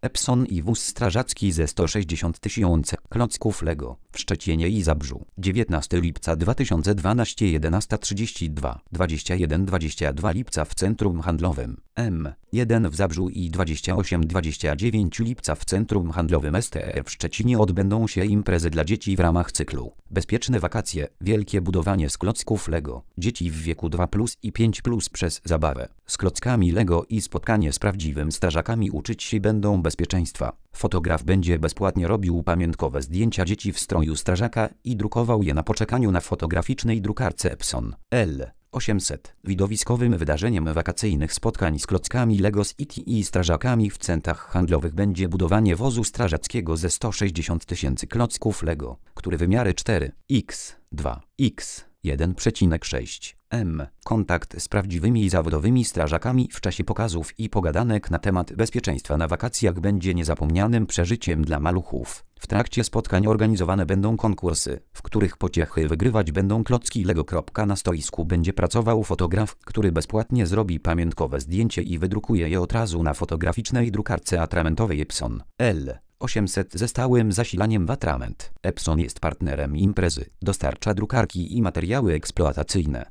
Epson i wóz strażacki ze 160 000 klocków Lego w Szczecinie i Zabrzu. 19 lipca 2012 11:32, 21-22 lipca w Centrum Handlowym M1 w Zabrzu i 28-29 lipca w Centrum Handlowym STE w Szczecinie odbędą się imprezy dla dzieci w ramach cyklu Bezpieczne wakacje, wielkie budowanie z klocków Lego. Dzieci w wieku 2+ i 5+ przez zabawę z klockami Lego i spotkanie z prawdziwym strażakami uczyć się będą bezpieczeństwa. Fotograf będzie bezpłatnie robił pamiątkowe zdjęcia dzieci w stroju strażaka i drukował je na poczekaniu na fotograficznej drukarce Epson L800. Widowiskowym wydarzeniem wakacyjnych spotkań z klockami Lego City i strażakami w centrach handlowych będzie budowanie wozu strażackiego ze 160 000 klocków Lego, który wymiary 4x2x 1,6 m. Kontakt z prawdziwymi i zawodowymi strażakami w czasie pokazów i pogadanek na temat bezpieczeństwa na wakacjach będzie niezapomnianym przeżyciem dla maluchów. W trakcie spotkań organizowane będą konkursy, w których pociechy wygrywać będą klocki Lego. Na stoisku będzie pracował fotograf, który bezpłatnie zrobi pamiątkowe zdjęcie i wydrukuje je od razu na fotograficznej drukarce atramentowej Epson L800 ze stałym zasilaniem w atrament. Epson jest partnerem imprezy, dostarcza drukarki i materiały eksploatacyjne.